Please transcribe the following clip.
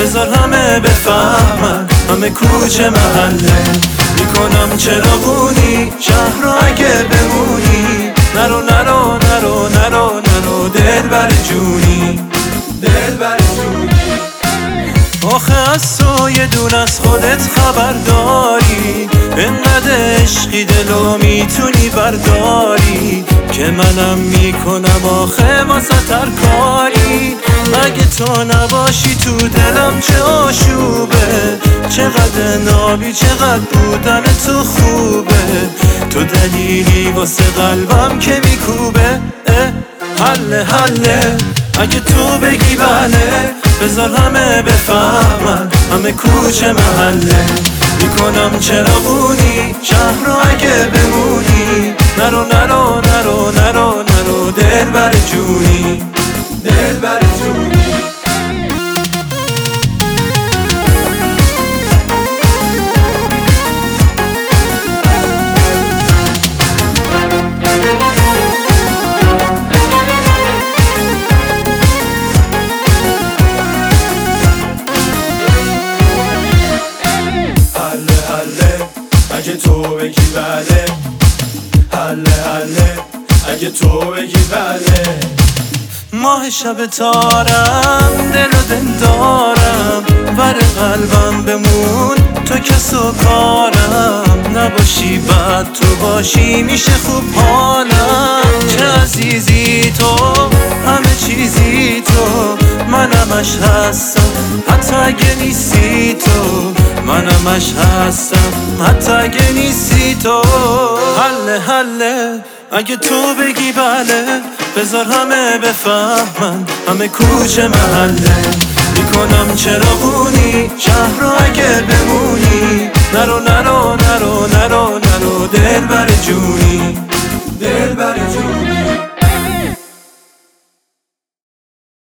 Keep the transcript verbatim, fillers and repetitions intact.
بذار همه بفهمن، همه کوچه محله. میکنم چراغونی شهر رو اگه بمونی، نرو نرو نرو نرو نرو دل بر جونی، دل بر جونی. آخه از تو یه دون از خودت خبر داری، انقدر عشقی دلو میتونی برداری، که منم میکنم آخه واسه تر کاری. اگه تو نباشی تو دلم چه آشوبه، چقدر نابی چقدر بودن تو خوبه. تو دلیلی واسه قلبم که میکوبه. حله حله اگه تو بگی بله، بذار همه بفهمن، همه کوچه محله. میکنم چراغونی شهر رو اگه بمونی، نرو نرو نرو نرو نرو دل بر جونی، دل بر جونی. اگه تو بگی بله، حله حله اگه تو بگی بله. ماه شب تارم دل و دل دارم، ور قلبم بمون تو کس و کارم. نباشی بعد تو باشی میشه خوب حالم. چه عزیزی تو همه چیزی تو، منمش هستم حتی اگه نیستی تو، منمش هستم حتی اگه نیستی تو. حله حله اگه تو بگی بله، بذار همه بفهمن، همه کوچه محله. میکنم چراغونی شهر رو اگه بمونی، نرو نرو نرو نرو نرو دل بر جونی، دل بر جونی.